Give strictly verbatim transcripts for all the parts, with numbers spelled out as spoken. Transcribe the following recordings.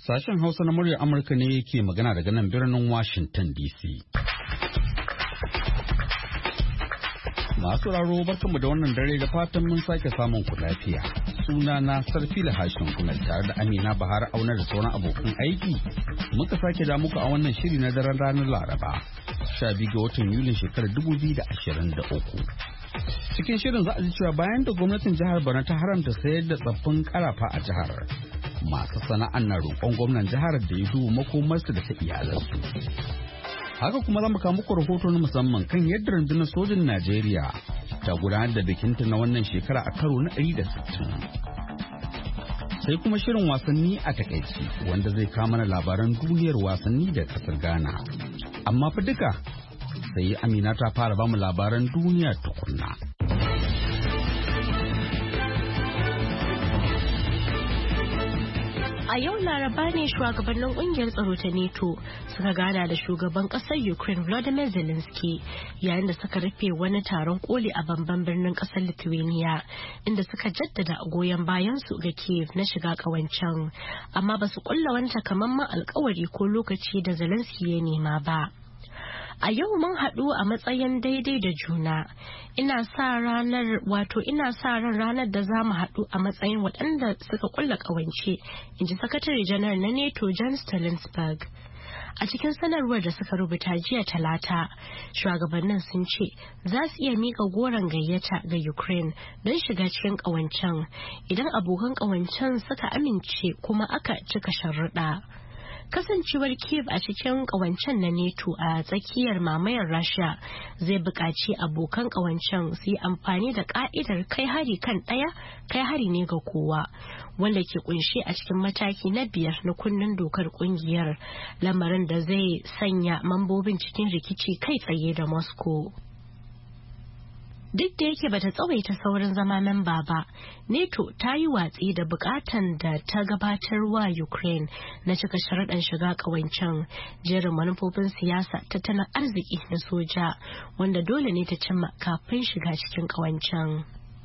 Sashen Hausa na muryar Amurka ne yake magana daga nan birnin Washington D C. Masu raro barkanmu da wannan dare da fatan mun sake samun ku lafiya. Suna na Sarfila Hashin kuna tare da Amina Bahar Auna da sauran abokan aiki. Muka sake da muku a wannan shiri na daren ranar Laraba, sha biyu ga watan Yulin shekarar dubu biyu da ashirin da uku. Cikin shirin za a ji cewa bayan da gwamnatin jihar Borno ta haramta sayar da tsaffin karafa a jihar, masu sana'an na roƙon gwamnan jihar da ya duba makomarsu da ta iyalansu. Haka kuma za mu kawo muku rahoto na musamman kan yadda rundunar sojin Najeriya ta gudanar da bikinta na wannan shekara a karo na ɗari da sittin. Sai kuma shirin wasanni a takaici wanda zai kawo mana labaran duniyar wasanni da kasar Ghana. Amma fa duka sai Amina ta fara bamu labaran duniya tukunna. A yau Laraba ne shugabannin kungiyar tsaro ta NATO suka gana da shugaban kasar Ukraine Volodymyr Zelensky yayin da suka rufe wani taron koli a babban birnin kasar Lithuania, inda suka jaddada goyon bayansu ga Kiev na shiga kawancen, amma ba su kulla wani takamaiman alkawari ko lokaci da Zelensky ya nema ba. A yau mun haɗu a matsayin daidai da juna. Ina sa ranar wato ina sa ran ranar da za mu haɗu a matsayin waɗanda suka kulla ƙawance, in ji sakatare janar na NATO Jens Stoltenberg. A cikin sanarwar da suka rubuta jiya Talata, shugabannin sun ce za su iya mika goron gayyata ga Ukraine don shiga cikin ƙawancen idan abokan ƙawancen suka amince kuma aka cika sharuɗa. Kasancewar Kiev a cikin kawancen na NATO a tsakiyar mamayar Rasha zai buƙaci abokan kawancen su yi amfani da ƙa'idar kai hari kan ɗaya kai hari ne ga kowa, wanda ke kunshe a cikin mataki na biyar na kundin dokar ƙungiyar, lamarin da zai sanya mambobin cikin rikici kai tsaye da Moscow. Duk da yake bata tsawaita saurin zama memba ba, NATO ta yi watsi da bukatan da ta gabatar wa Ukraine na cika sharaɗin shiga ƙawancen, jerin manufofin siyasa, tattalin arziki da soja, wanda dole ne ta cimma kafin shiga cikin ƙawancen.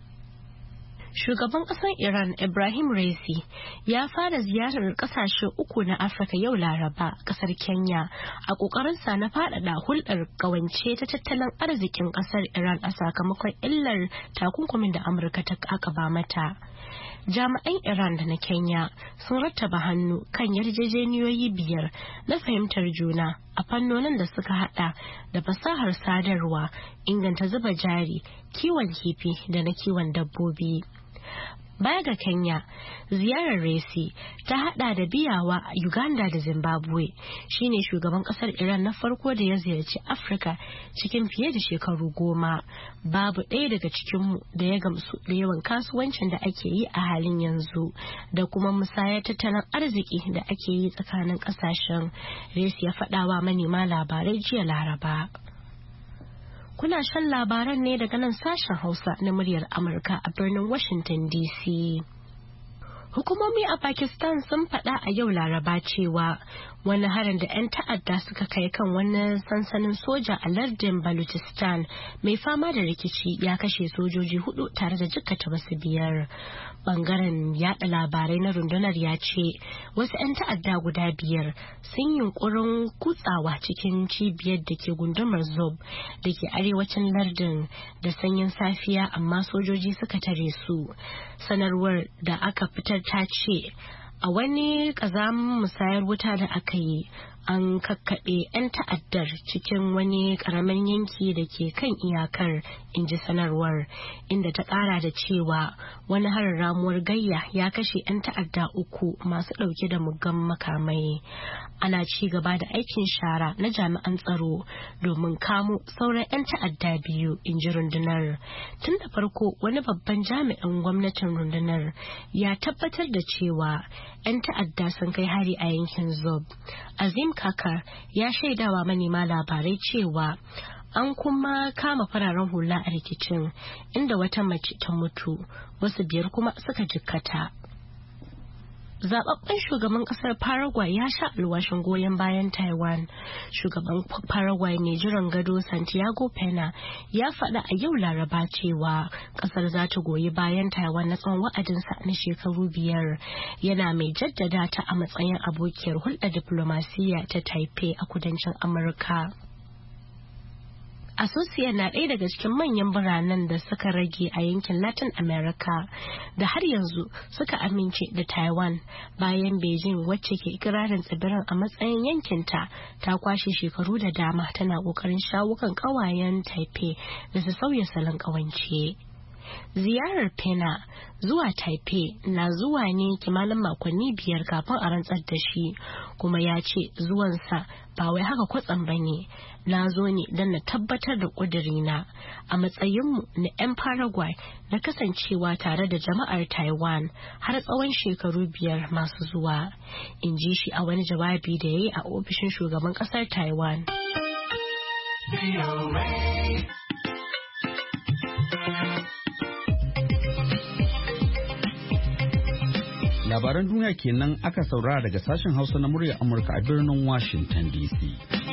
Shugaban ƙasar Iran Ibrahim Raisi ya fara ziyarar ƙasashe uku na Afirka yau Laraba, ƙasar Kenya, a ƙoƙarinsa na faɗaɗa hulɗar ƙawance ta tattalin arzikin ƙasar Iran a sakamakon illar takunkumin da Amurka ta ƙaƙaba mata. Jami'an Iran da na Kenya sun rattaba hannu kan yarjejeniyoyi biyar na fahimtar juna a fannonin da suka hada da fasahar sadarwa, inganta zuba jari, kiwon kifi da na kiwon dabbobi. Baya ga Kenya, ziyarar Raisi ta hada da biyawa a Uganda da Zimbabwe. Shine shugaban kasar Iran na farko da ya ziyarci Afirka cikin fiye da shekaru goma. Babu ɗaya daga cikinmu da ya gamsu da yawan kasuwancin da ake yi a halin yanzu da kuma musayar tattalin arziki da ake yi tsakanin ƙasashen, Raisi ya faɗawa manema labarai jiya Laraba. Kuna shan labaran ne daga nan sashen Hausa na muryar Amurka a birnin Washington D C. Hukumomi a Pakistan sun faɗa a yau Laraba cewa wani harin da 'yan ta'adda suka kai kan wani sansanin soja a lardin Balochistan mai fama da rikici ya kashe sojoji hudu tare da jikkata wasu biyar. Bangaren yada labarai na rundunar ya ce wasu 'yan ta'adda guda biyar sun yunkurin kutsawa cikin cibiyar da ke gundumar Zob da ke arewacin lardin da sanyin safiya, amma sojoji suka tare su. Sanarwar da aka fitar ta ce a wani ƙazamin musayar wuta da aka yi an kakkaɓe 'yan ta'addar cikin wani ƙaramin yanki da ke kan iyakar, in ji sanarwar, inda ta ƙara da cewa wani harin ramuwar gayya ya kashe 'yan ta'adda uku masu ɗauke da muggan makamai. Ana ci gaba da aikin shara na jami'an tsaro domin kamo sauran 'yan ta'adda biyu, in ji rundunar. Tun da farko wani babban jami'in gwamnatin rundunar ya tabbatar da cewa 'yan ta'adda sun kai hari a yankin Zob. Azim Kakar ya shaidawa manema labarai cewa an kuma kama fararen hula a rikicin, inda wata mace ta mutu, wasu biyar kuma suka jikkata. Zababben shugaban kasar Paraguay ya sha alwashin goyon bayan Taiwan. Shugaban Paraguay mai jiran gado Santiago Pena ya faɗa a yau Laraba cewa kasar za ta goyi bayan Taiwan na tsawon wa'adinsa na shekaru biyar. Yana mai jaddada ta a matsayin abokiyar hulɗar diflomasiyya ta Taipei a kudancin Amurka. Asuncion na ɗaya daga cikin manyan biranen da suka rage a yankin Latin America da har yanzu suka amince da Taiwan bayan Beijing wacce ke ikirarin tsibirin a matsayin yankinta ta kwashe shekaru da dama tana ƙoƙarin shawo kan ƙawayen Taipei da su sauya salon ƙawance. Ziyarar Pena zuwa Taipei na zuwa ne kimanin makonni biyar kafin a rantsar da shi, kuma ya ce zuwansa ba wai haka kwatsam ba ne. Na zo ne don na tabbatar da ƙudurina a matsayinmu na 'yan Paraguay na kasancewa tare da jama'ar Taiwan har tsawon shekaru biyar masu zuwa, in ji shi a wani jawabi da ya yi a ofishin shugaban ƙasar Taiwan. Labaran duniya kenan aka saurara daga sashen Hausa na muryar Amurka a birnin Washington D C.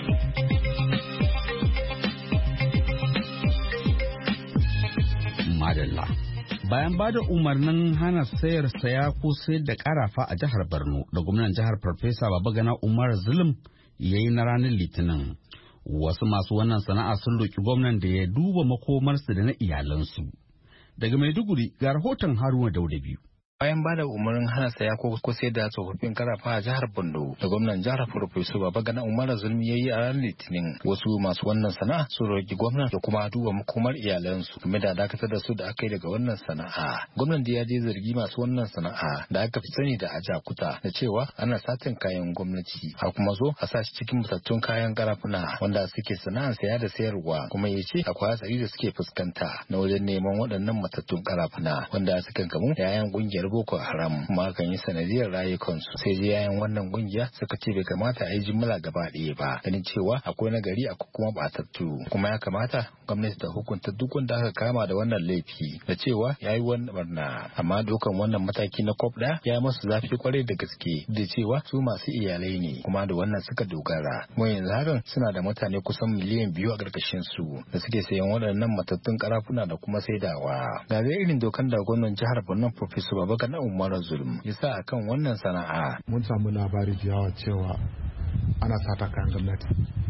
Madalla. Bayan ba da umarnin hana sayar saya ko sayar da karafa a jihar Borno da gwamnan jihar Farfesa Babagana Umar Zulum ya yi na ranar Litinin, wasu masu wannan sana'a sun roƙi gwamnan da ya duba makomarsu da na iyalansu. Daga Maiduguri ga rahoton Haruna Daudabiyu. Bayan bada umarnin hana saya ko sai da tsofaffin karafa a jihar Borno da gwamnan jihar Farfesa Babagana Umar Zulum ya yi a ranar Litinin, wasu masu wannan sana'a sun roƙi gwamnan da kuma duba makomar iyalansu game da dakatar da su da aka yi daga wannan sana'a. Gwamnan da ya je zargi masu wannan sana'a da aka fi sani da ajakuta da cewa ana satin kayan gwamnati a kuma zo a sa shi cikin matattun kayan karafuna wanda suke sana'ar saya da sayarwa, kuma ya ce akwai hatsari da suke fuskanta na wajen neman waɗannan matattun karafuna wanda suka gamu da yayan ƙungiyar Boko Haram kuma kan yi sanadiyar rayukansu. Sai dai yayan wannan kungiya suka ce bai kamata a yi jimla gaba ɗaya ba, ganin cewa akwai nagari a kuma batattu, kuma ya kamata gwamnati ta hukunta duk wanda aka kama da wannan laifi da cewa ya yi wannan barna. Amma dokan wannan mataki na kwaf ɗaya ya yi masu zafi kwarai da gaske da cewa su masu iyalai ne kuma da wannan suka dogara. Kuma yanzu hakan suna da mutane kusan miliyan biyu a ƙarƙashin su da suke sayan waɗannan matattun karafuna da kuma saidawa. Ga dai irin dokan da gwamnan jihar Borno Professor Babagana Umar Zulum ya sa akan wannan sana'a. Mun samu labari da yawa cewa ana sata kayan gwamnati,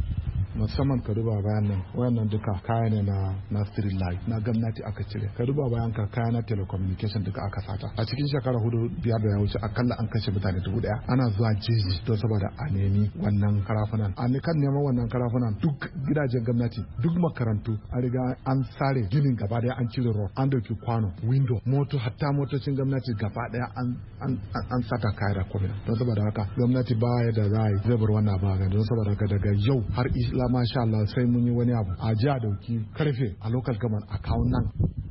musamman ka duba bayan nan wayannan duka kaya ne na na street light na gwamnati aka cire. Ka duba bayan ka kaya na telecommunication duka aka sata. A cikin shekara hudu biyar da ya wuce akalla an kashe mutane dubu daya ana zuwa jeji don saboda a nemi wannan karafunan. A kan neman wannan karafunan duk gidajen gwamnati, duk makarantu an riga an sare ginin gaba daya, an cire road, an dauki kwano, window, moto, hatta motocin gwamnati gaba daya an an an sata kaya da komai. Don saboda haka gwamnati baya da za a yi zai bar wannan ba, don saboda haka daga yau har islam masha Allah sai mun yi wani abu a ji a dauki karfe a local government account nan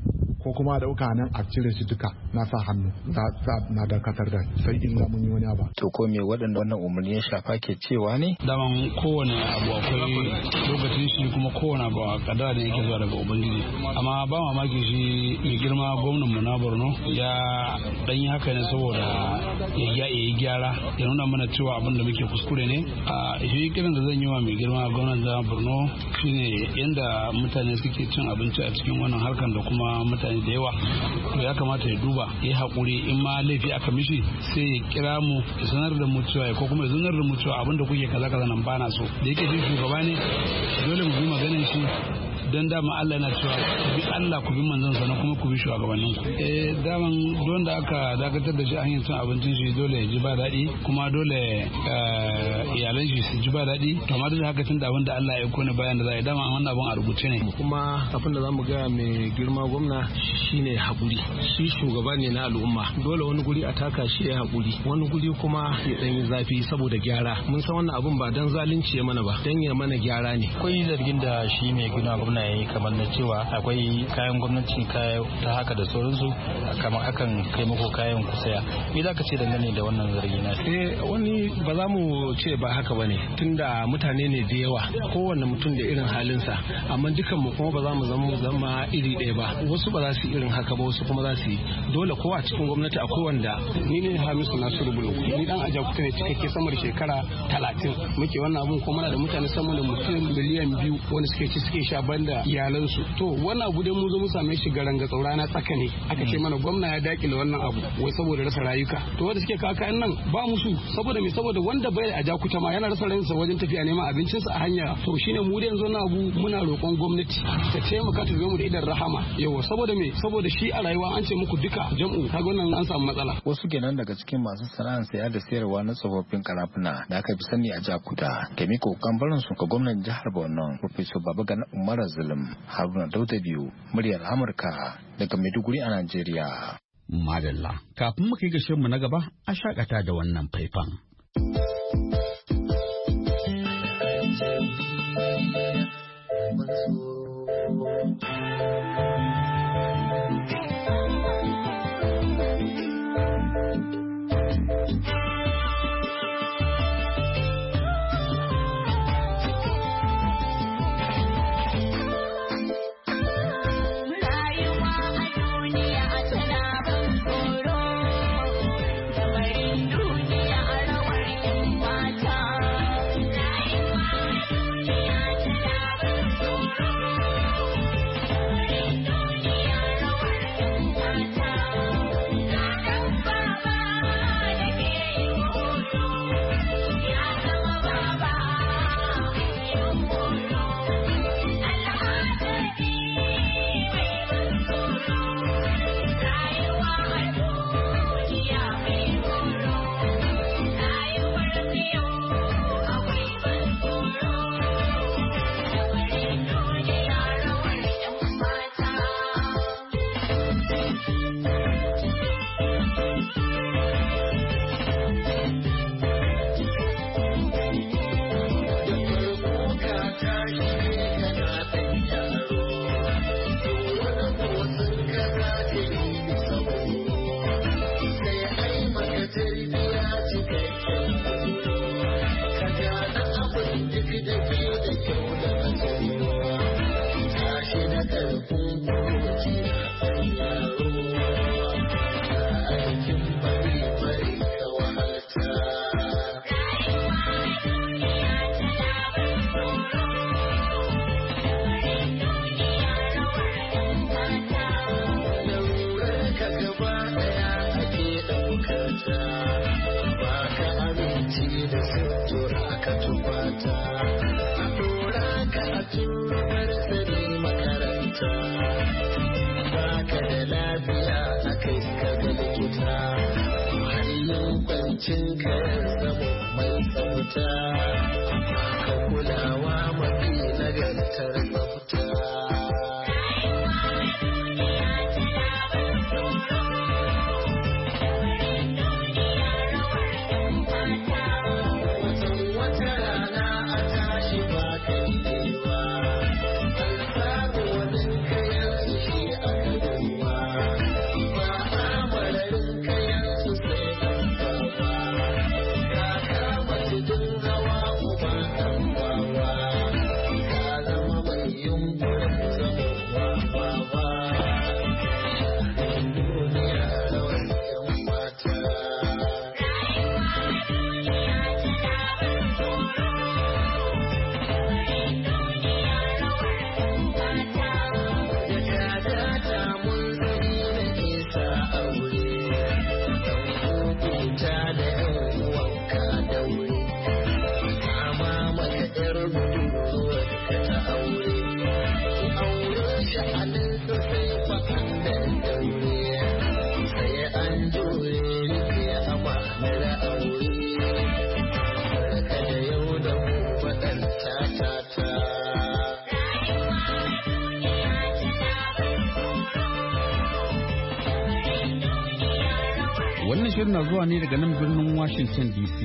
ko kuma a dauka nan a cire shi duka na sa hannu na dakatar da sai illa mun yi wani abu. To ko me waɗanda wannan umarni ya shafa ke cewa ne? Daman kowane abu akwai lokacin shi kuma kowane abu a kadara da yake zuwa daga Ubangiji. Amma ba mamaki shi mai girma gwamnan mu na Borno ya dan yi haka ne saboda ya yi gyara ya nuna mana cewa abin da muke kuskure ne. A shi kiran da zan yi wa mai girma gwamnan jihar Borno shine yanda mutane suke cin abinci a cikin wannan harkan da kuma mutane da yawa, to ya kamata ya duba ya haƙuri, in ma laifi aka mishi sai ya kira mu ya sanar da mu cewa ko kuma ya sanar da mu cewa abin da kuke kaza kaza nan bana so. Da yake shi shugaba ne dole mu bi maganar shi, don dama Allah yana cewa ku bi Allah ku bi manzon sa kuma ku bi shugabannin ku. Eh daman don da aka dakatar da shi a hanyar cin abincin shi dole ya ji ba daɗi, kuma dole iyalan shi su ji ba daɗi. Kamar da haka tun da abin da Allah ya aiko ne bayan da za a yi, dama wannan abin a rubuce ne. Kuma abin da za mu gaya mai girma gwamna shine haƙuri. Shi shugaba ne na al'umma, dole wani guri a taka shi ya haƙuri, wani guri kuma ya ɗan yi zafi saboda gyara. Mun san wannan abin ba dan zalunci ya mana ba, dan ya mana gyara ne. Akwai zargin da shi mai gina gwamna gwamna ya yi kamar na cewa akwai kayan gwamnati kaya ta haka da sauransu kamar akan kai muku kayan ku saya. Me za ka ce dangane da wannan zargi na? Eh wani ba za mu ce ba haka bane tunda mutane ne da yawa kowanne mutum da irin halinsa amma dukan mu kuma ba za mu zama zama iri ɗaya ba wasu ba za su yi irin haka ba wasu kuma za su yi dole kowa a cikin gwamnati akwai wanda ni ne Hamisu Nasiru Bulu ni dan Ajakuta ne cikakke sama da shekara talatin muke wannan abun kuma muna da mutane sama da mutum miliyan biyu wanda suke ci suke sha banda iyalansu to wannan abu dai mun zo mun same shi garanga tsaura na tsaka ne aka ce mana gwamna ya dakile wannan abu wai saboda rasa rayuka to wanda suke kawo kayan nan ba musu saboda me saboda wanda bai a Jakuta ma yana rasa ransa wajen tafiya neman abincinsa a hanya to shine mu da yanzu na abu muna roƙon gwamnati ta taimaka ta mu da idan rahama yawa saboda me saboda shi a rayuwa an ce muku duka jam'u kaga wannan an samu matsala. Wasu kenan daga cikin masu sana'ar sayar da sayarwa na tsofaffin karafuna da aka fi sani a Jakuta ke miko kambarin su ga gwamnan jihar Borno Professor Babagana Umar Zulum. Haruna Dauda biyu muryar Amurka daga Maiduguri a Najeriya. Madalla kafin mu kai ga mu na gaba a shakata da wannan faifan. Wannan shirin na zuwa ne daga nan birnin Washington D C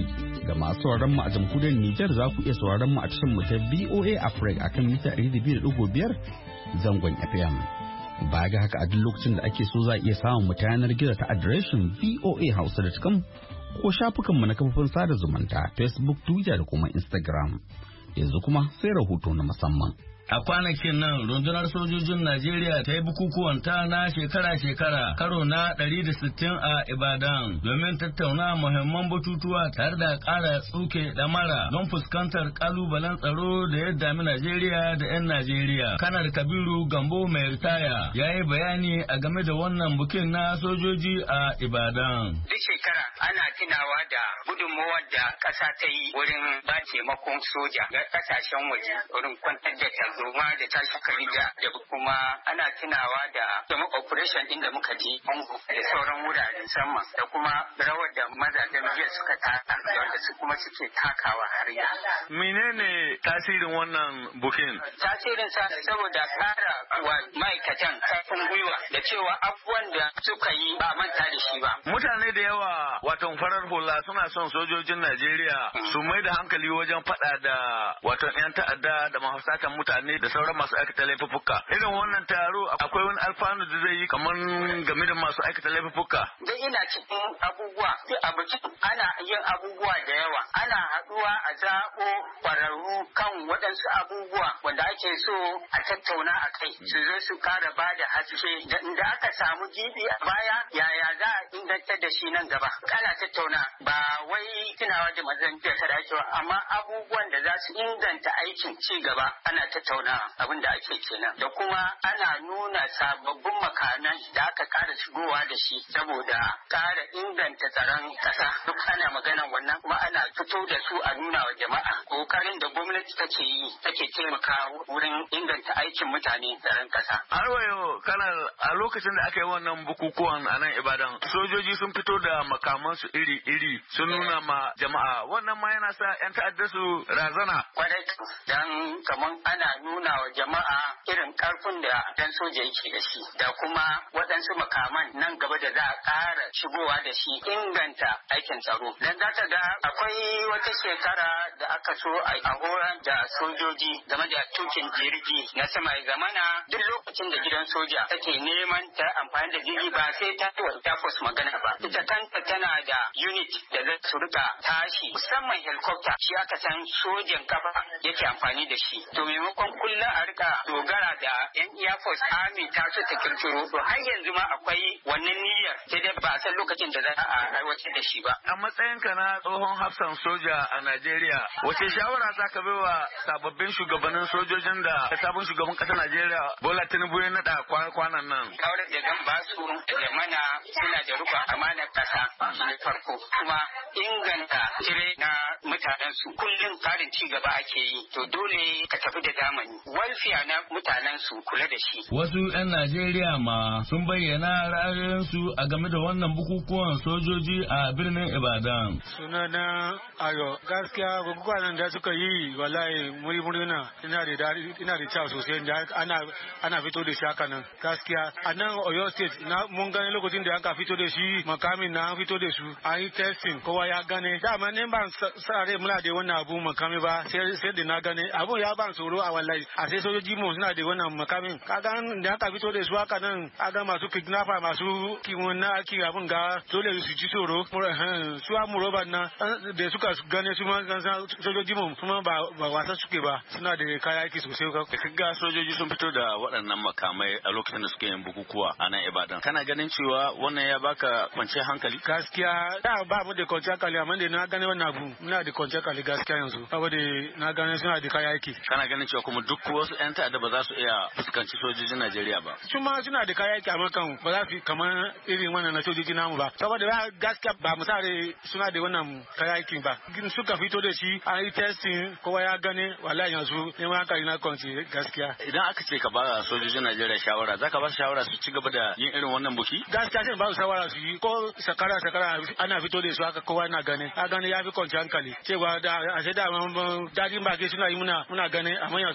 Ga masu sauraron mu a jamhuriyar Nijar za ku iya sauraron mu a tashar mu ta V O A Africa akan mita ɗari da biyu da ɗigo biyar zangon F M. Baya ga haka a duk lokacin da ake so za a iya samun mu ta yanar gizo ta adireshin voa hausa dot com ko shafukan mu na kafofin sada zumunta Facebook, Twitter da kuma Instagram. Yanzu kuma sai rahoto na musamman. A kwanakin nan rundunar sojojin Najeriya ta yi bukukuwan ta na shekara-shekara karo na ɗari da sittin a Ibadan domin tattauna muhimman batutuwa tare da ƙara tsuke ɗamara don fuskantar ƙalubalen tsaro da ya dami Najeriya da 'yan Najeriya. Kanar Kabiru Gambo mai ritaya ya yi bayani a game da wannan bukin na sojoji a Ibadan. Duk shekara ana tunawa da gudunmawar da ƙasa ta yi wurin ba taimakon soja ga ƙasashen waje wurin kwantar da zoma da tashi karija da kuma ana tunawa da jama'a operation din da muka ji Congo da sauran wuraren sama da kuma rawar da mazajen jiya suka taka wanda su kuma suke takawa har yanzu. Menene tasirin wannan bukin? Tasirin sa saboda kara wa ma'aikatan karfin gwiwa da cewa abubuwan da suka yi ba manta da shi ba. Mutane da yawa wato farar hula suna son sojojin Najeriya su mai da hankali wajen faɗa da wato 'yan ta'adda da mahasatan mutane da sauran masu aikata laifuffuka. Irin wannan taro akwai wani alfanu da zai yi kamar game da masu aikata laifuffuka. Dai ina cikin abubuwa, duk abu ana yin abubuwa da yawa. Ana haɗuwa a zaɓo ƙwararru kan waɗansu abubuwa wanda ake so a tattauna a kai. Su zo su kara ba da haske. Da aka samu gibi a baya yaya za a inganta da shi nan gaba. Ana tattauna ba wai tunawa da mazan jiya ta dacewa amma abubuwan da za su inganta aikin ci gaba ana tattauna abin da ake kenan da kuma ana nuna sababbin makanan da aka kara shigowa da shi saboda kara inganta tsaron kasa duk ana maganan wannan kuma ana fito da su a nuna wa jama'a kokarin da gwamnati take yi take taimaka wurin inganta aikin mutane tsaron kasa. Har wayo kanal a lokacin da aka yi wannan bukukuwan a nan Ibadan sojoji sun fito da makamansu iri-iri sun nuna ma jama'a wannan ma yana sa 'yan ta'adda su razana. Kwarai dan kaman ana nuna wa jama'a irin karfin da dan soja yake da shi da kuma waɗansu makaman nan gaba da za a ƙara shigowa da shi inganta aikin tsaro. Dan za ta ga akwai wata shekara da aka so a horar da sojoji game da tukin jirgi na sama ya zamana duk lokacin da gidan soja take neman ta amfani da jirgi ba sai ta yi wa Air Force magana ba. Ita kanta tana da unit da za su rika tashi musamman helicopter shi aka san sojan kafa yake amfani da shi. To maimakon kullum a rika dogara da yan Air Force Army ta so ta kirkiro to har yanzu ma akwai wannan niyyar sai dai ba a san lokacin da za a aiwatar da shi ba. A matsayinka na tsohon hafsan soja a Najeriya wace shawara za ka bai wa sababbin shugabannin sojojin da sabon shugaban ƙasar Najeriya Bola Tinubu ya naɗa kwanan nan? Shawarar da zan ba su da zamana suna da rukun amanar ƙasa na farko kuma inganta tire na mutanen su kullum karin ci gaba ake yi to dole ka tafi da zamani walfiya na mutanen su kula da shi. Wasu 'yan Najeriya ma sun bayyana ra'ayoyinsu a game da wannan bukukuwan sojoji a birnin Ibadan. Sunana Ayo, gaskiya bukukuwan nan da suka yi wallahi muri murna ina da ina da kyau sosai da ana ana fito da shi haka nan. Gaskiya a nan Oyo State na mun gane lokacin da aka fito da shi makamin na fito da su an yi testing kowa ya gane dama ne ban sa rai muna da wannan abu makami ba sai sai da na gane abu ya ban tsoro a wallahi a sai sojoji mu suna da wannan makamin kaga da aka fito da su haka nan kaga masu kidnapper masu kiwon na aki abun ga dole su ji tsoro su amu roba na da suka gane su ma sojoji mu kuma ba ba wasa suke ba suna da kaya aiki sosai kaga sojoji sun fito da waɗannan makamai a lokacin da suke yin bukukuwa a nan Ibadan kana ganin cewa wannan ya baka kwanciyar hankali gaskiya da ba mu da kwanciyar hankali amma da na gane wannan abu muna da kwanciyar hankali gaskiya yanzu saboda na gane suna da kaya aiki kana ganin cewa kuma duk wasu 'yan ta'adda ba za su iya fuskanci sojojin Najeriya ba su ma suna da kaya aiki amma kan ba za su kamar irin wannan na sojoji namu ba saboda gaskiya ba mu sare suna da wannan kaya aiki ba suka fito da shi an yi testing kowa ya gane wallahi yanzu ne ma hankali na kwanci gaskiya idan aka ce ka ba sojojin Najeriya shawara zaka ba su shawara su ci gaba da yin irin wannan buki gaskiya sai ba su shawara su yi ko sakara sakara ana fito da su haka kowa na gane a gane ya fi kwanci hankali cewa da a sai da dadin baki suna yi muna muna gane amma yanzu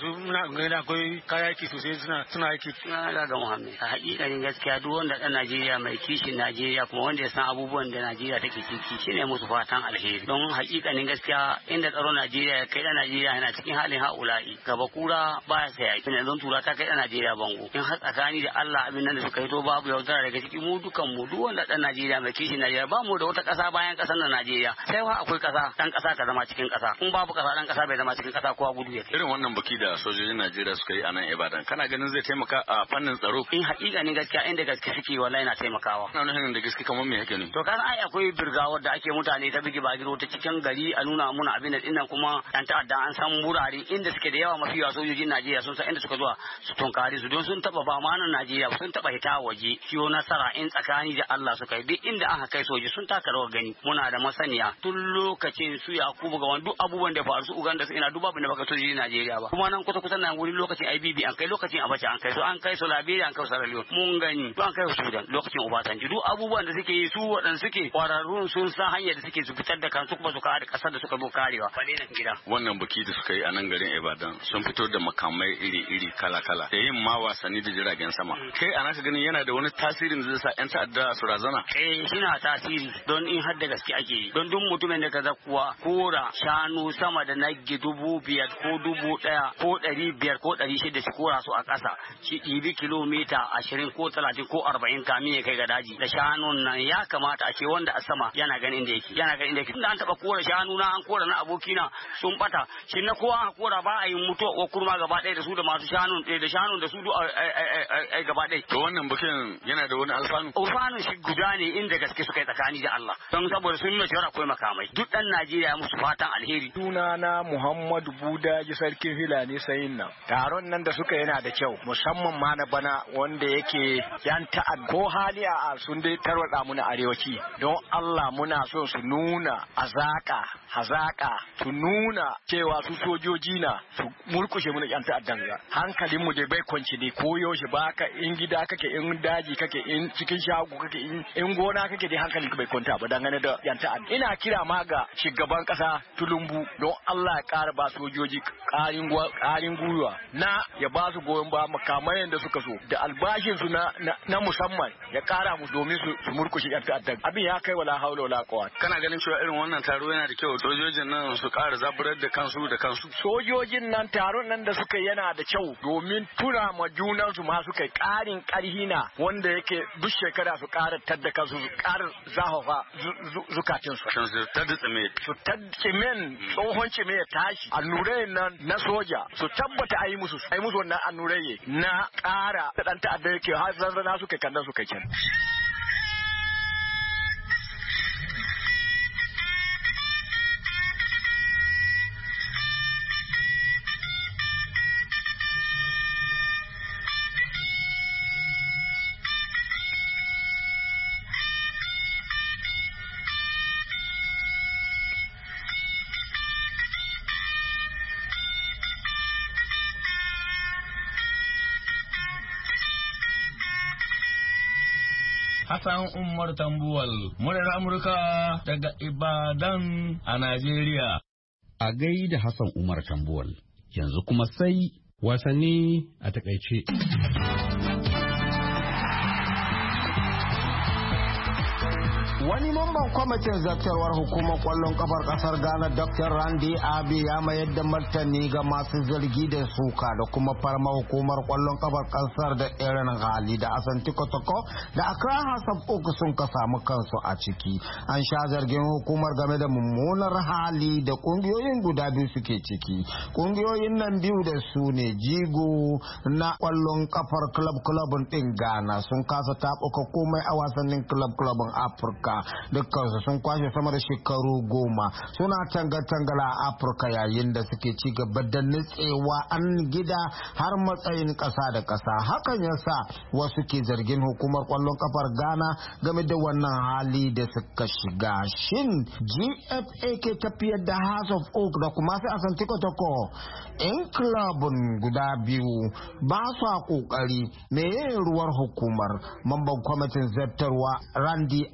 muna ganin akwai kaya aiki sosai suna suna aiki. Suna ga Muhammad. A hakikanin gaskiya duk wanda dan Najeriya mai kishin Najeriya kuma wanda ya san abubuwan da Najeriya take ciki shine musu fatan alheri. Don hakikanin gaskiya inda tsaron Najeriya ya kai dan Najeriya yana cikin halin haula'i. Gaba kura baya sai yaki. Ne don tura ta kai dan Najeriya bango. In har tsakani da Allah abin nan da suka yi to babu yaudara daga ciki mu dukan mu duk wanda dan Najeriya mai kishin Najeriya ba mu da wata kasa bayan kasar na Najeriya. Sai wa akwai kasa dan kasa ka zama cikin kasa. In babu kasa dan kasa bai zama cikin kasa kowa gudu yake. Irin wannan baki da sojojin Najeriya suka yi a nan Ibadan kana ganin zai taimaka a fannin tsaro? In hakika ne gaskiya inda gaske suke wallahi na taimakawa. Ina nufin da gaske kamar me yake ne? To kan ai akwai birgawar da ake mutane ta bigi bagiro ta cikin gari a nuna muna abin da dinnan kuma yan ta'adda an san wurare inda suke da yawa mafi yawa sojojin Najeriya sun san inda suka zuwa su tunkare su don sun taba ba ma nan Najeriya sun taba hita waje kiyo nasara in tsakani da Allah suka yi duk inda aka kai soji sun taka rawar gani muna da masaniya tun lokacin su Yakubu ga wani duk abubuwan da faru su Uganda su ina duk babu da baka sojojin Najeriya ba kuma nan kusa kusa nan wurin lokacin I B B an kai lokacin Abacha an kai so an kai so Liberia an kai Sierra Leone mun gani to an kai Sudan lokacin Obasanjo duk abubuwan da suke yi su wadan suke kwararrun sun san hanyar da suke su fitar da kansu kuma su kare kasar da suka zo karewa bale nan gida wannan biki da suka yi a nan garin Ibadan sun fito da makamai iri-iri kala-kala da yin ma wasanni da jiragen sama kai ana ka ganin yana da wani tasirin zai sa yan ta'adda su razana eh shina tasiri don in har da gaske ake yi don duk mutumin da ka zakuwa kora shanu sama da nagge dubu biyar ko dubu daya ko ɗari biyar ko ɗari shida shi kora su a ƙasa shi ɗibi kilomita ashirin ko talatin ko arba'in kamin ya kai ga daji da shanun nan ya kamata a ce wanda a sama yana ganin da yake yana ganin da yake tunda an taɓa kora shanu na an kora na abokina sun bata shi na kowa an kora ba a yi mutuwa ko kurma gaba ɗaya da su da masu shanun da shanun da su duk ai gaba ɗaya to wannan bikin yana da wani alfanu alfanun shi guda ne inda gaske suka yi tsakani da Allah don saboda sun nuna cewa akwai makamai duk ɗan Najeriya musu fatan alheri sunana Muhammadu Buda ji sarkin Filani sayin nan taron nan da suka yana da kyau musamman ma na bana wanda yake yan ta'ad ko hali a sun dai tarwada mu na arewaci don Allah muna so su nuna azaka hazaka su nuna cewa su sojoji na su murkushe mu na yan ta'addan ga hankalin mu da bai kwanci ne ko yaushe baka in gida kake in daji kake in cikin shago kake in in gona kake dai hankalin ka bai kwanta ba dangane da yan ta'adda ina kira ma ga shugaban kasa Tulumbu don Allah ya kara ba sojoji karin karin gwiwa na ya ba su goyon ba makamai da suka so da albashin su na na musamman ya kara musu domin su su murkushe yan ta'adda abin ya kai wala haula wala quwwata kana ganin cewa irin wannan taro yana da kyau sojojin nan su kara zaburar da kansu da kansu sojojin nan taron nan da suka yana da kyau domin tura ma junan su ma suka karin karhi na wanda yake duk shekara su kara tadda kansu su kara zahafa zukatun su su tadda tsime su tadda tsimen tsohon tsime ya tashi annurai nan na soja su tabbata ayi musu ayi musu wannan annurai na kara da dan ta'adda yake har zanzana suka kanda suka kin Hassan Umar Tambuwal, murar Amurka daga Ibadan a Najeriya. A gaida Hassan Umar Tambuwal, yanzu kuma sai wasanni a takaice. Wani mamban kwamitin zartarwar hukumar kwallon kafar kasar Ghana Doctor Randy Abi ya mayar da martani ga masu zargi da suka da kuma farma hukumar kwallon kafar kasar da irin hali da Asante Kotoko da Accra House of Oak sun ka samu kansu a ciki. An sha zargin hukumar game da mummunar hali da kungiyoyin guda biyu suke ciki. Kungiyoyin nan biyu da su ne jigo na kwallon kafar club club din Ghana sun kasa tabuka komai a wasannin club clubin Afirka. Dukkansu sun kwashe sama da shekaru goma suna tanga-tangala a Afirka yayin da suke ci gaba da nutsewa an gida har matsayin ƙasa da ƙasa. Hakan ya sa wasu ke zargin hukumar ƙwallon kafar Ghana game da wannan hali da suka shiga. Shin G F A ke tafiyar da House of Oak da kuma sai Asante Kotoko in klabun guda biyu ba su a ƙoƙari me ruwar hukumar? Mamban kwamitin zartarwa Randy Abe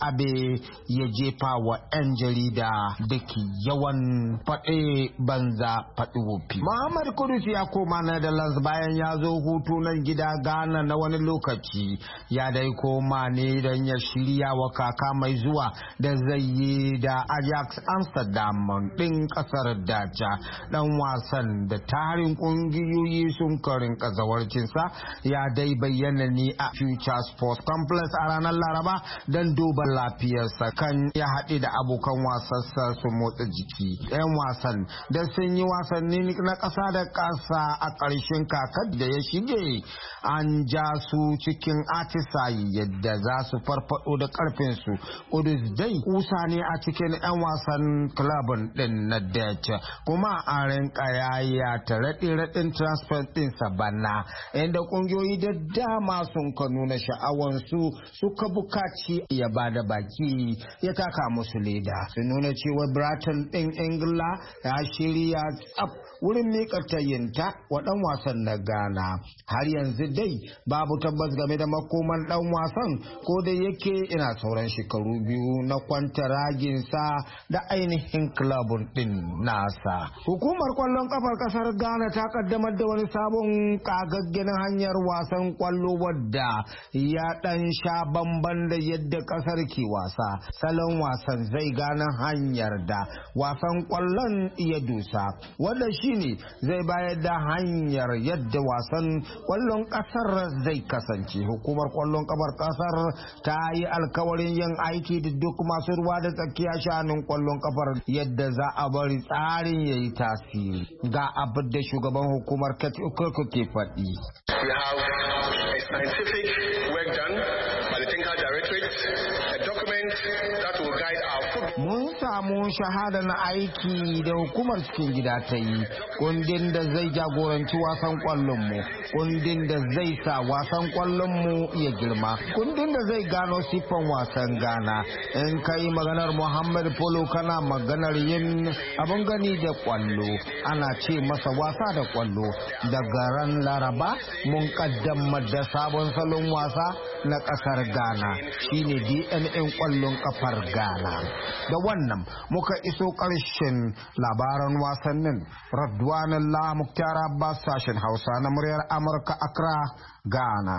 ne ya jefa wa 'yan jarida da ke yawan faɗe banza faɗi wofi. Muhammad Kudus ya koma Netherlands bayan ya zo hutu nan gida Ghana na wani lokaci, ya dai koma ne don ya shirya wa kaka mai zuwa da zai yi da Ajax Amsterdam ɗin ƙasar Daja. Ɗan wasan da tarin ƙungiyoyi sun karin kazawarcinsa ya dai bayyana ne a Future Sports Complex a ranar Laraba don duba lafiyarsa kan ya haɗe da abokan wasansa su motsa jiki. 'Yan wasan da sun yi wasanni na ƙasa da ƙasa a ƙarshen kakar da ya shige an ja su cikin atisayi yadda za su farfado da ƙarfinsu. Kudus dai kusa ne a cikin 'yan wasan klabin ɗin na Dutch, kuma a rinka yaya ta raɗe-raɗin transfer ɗinsa bana, inda ƙungiyoyi da dama sun ka nuna sha'awansu suka bukaci ya ba da baki ya taka musu leda. Su nuna cewa Brighton ɗin Ingila ya shirya tsaf wurin miƙa tayinta wa ɗan wasan na Ghana. Har yanzu dai babu tabbas game da makoman ɗan wasan, ko da yake ina sauran shekaru biyu na kwantaraginsa da ainihin klabun ɗin nasa. Hukumar kwallon kafar ƙasar Ghana ta kaddamar da wani sabon kagaggen hanyar wasan kwallo wadda ya ɗan sha bamban da yadda ƙasar ke wasa. Salon wasan zai gane hanyar da wasan kwallon ya dusa, wanda shine zai bayar da hanyar yadda wasan kwallon ƙasar zai kasance. Hukumar kwallon kafar ƙasar ta yi alkawarin yin aiki da duk masu ruwa da tsakiya shanun kwallon kafar yadda za a bari tsarin ya yi tasiri. Ga abin da shugaban hukumar Kati Okooko ke faɗi. We have a scientific work done by the Tinker Directorate, a document that will guide our football. Mun samu shahada na aiki da hukumar cikin gida ta yi, kundin da zai jagoranci wasan kwallonmu, kundin da zai sa wasan kwallonmu ya girma, kundin da zai gano siffan wasan Ghana. In ka yi maganar Muhammad Polo kana maganar yin abin gani da kwallo, ana ce masa wasa da kwallo. Daga ran Laraba mun kaddamar da sabon salon wasa na kasar Ghana, shine D N A kwallon kafar Ghana. Da wannan muka iso ƙarshen labaran wasannin. Radwanullah Muktar Abbas, sashen Hausa na muryar Amurka, Accra, Ghana.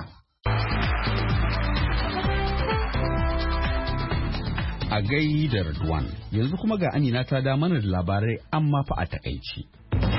A gai da Radwan, yanzu kuma ga Amina ta da mana da labarai amma fa a takaici.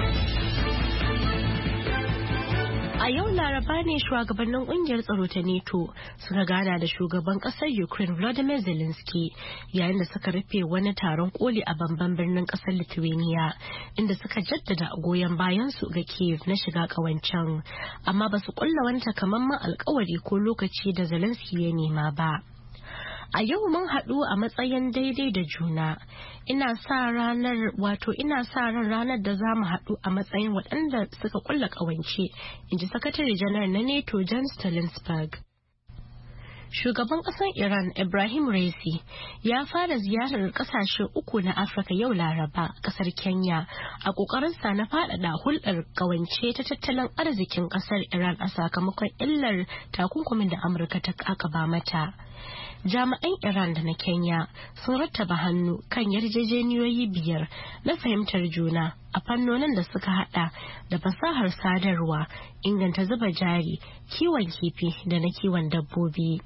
A yau Laraba ne shugabannin kungiyar tsaro ta NATO suka gana da shugaban kasar Ukraine Volodymyr Zelensky yayin da suka rufe wani taron koli a babban birnin kasar Lithuania, inda suka jaddada goyon bayan su ga Kyiv na shiga kawancan, amma ba su kulla wani takamaiman alkawari ko lokaci da Zelensky ya nema ba. A yau mun haɗu a matsayin daidai da juna. Ina sa ranar wato ina sa ran ranar da za mu haɗu a matsayin waɗanda suka kulla ƙawance, in ji sakatare janar na NATO Jens Stoltenberg. Shugaban ƙasar Iran Ibrahim Raisi ya fara ziyarar ƙasashe uku na Afirka yau Laraba, ƙasar Kenya, a ƙoƙarinsa na faɗaɗa hulɗar ƙawance ta tattalin arzikin ƙasar Iran a sakamakon illar takunkumin da Amurka ta ƙaƙaba mata. Jami'an Iran da na Kenya sun rattaba hannu kan yarjejeniyoyi biyar na fahimtar juna a fannonin da suka hada da fasahar sadarwa, inganta zuba jari, kiwon kifi da na kiwon dabbobi.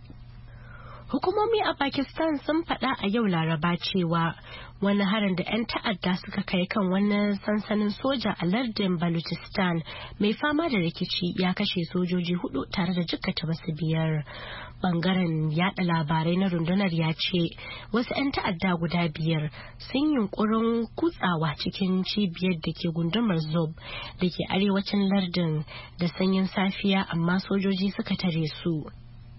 Hukumomi a Pakistan sun faɗa a yau Laraba cewa wani harin da 'yan ta'adda suka kai kan wani sansanin soja a lardin Balochistan mai fama da rikici ya kashe sojoji hudu tare da jikkata wasu biyar. Bangaren yada labarai na rundunar ya ce wasu 'yan ta'adda guda biyar sun yunkurin kutsawa cikin cibiyar da ke gundumar Zob da ke arewacin lardin da sanyin safiya, amma sojoji suka tare su.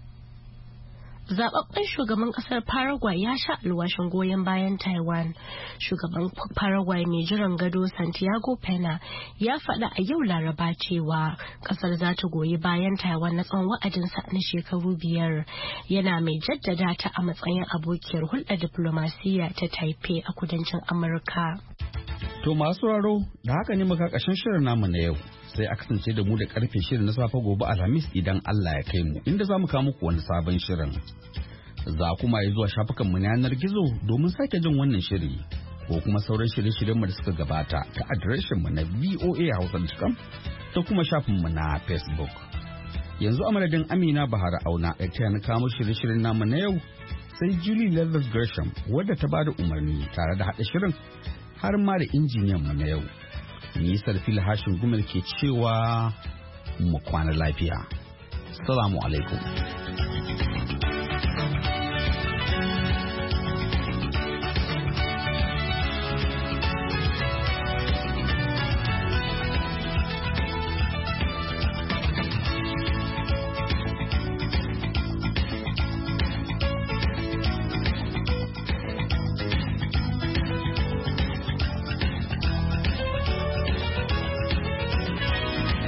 Zababben shugaban kasar Paraguay ya sha alwashin goyon bayan Taiwan. Shugaban Paraguay mai jiran gado Santiago Pena ya faɗa a yau Laraba cewa kasar za ta goyi bayan Taiwan na tsawon wa'adinsa na shekaru biyar. Yana mai jaddada ta a matsayin abokiyar hulɗar diflomasiyya ta Taipei a kudancin Amurka. To masu raro, da haka ne muka ƙarshen shirin namu na yau. Sai a kasance da mu da karfe shirin na safe gobe Alhamis idan Allah ya kai mu, inda za mu kawo muku wani sabon shirin. Za kuma yi zuwa shafukanmu na yanar gizo domin sake jin wannan shiri ko kuma sauran shirye-shiryenmu da suka gabata ta adireshinmu na voa hausa dot com da kuma shafinmu na Facebook. Yanzu a madadin Amina Bahara Auna da ta yana kamo shirye-shiryen namu na yau sai Julie Leathers Gresham wadda ta bada umarni tare da haɗa shirin har ma da injiniyan mu na yau. Ni Sarfil Hashin Gumel ke cewa mu kwana lafiya. Assalamu alaikum.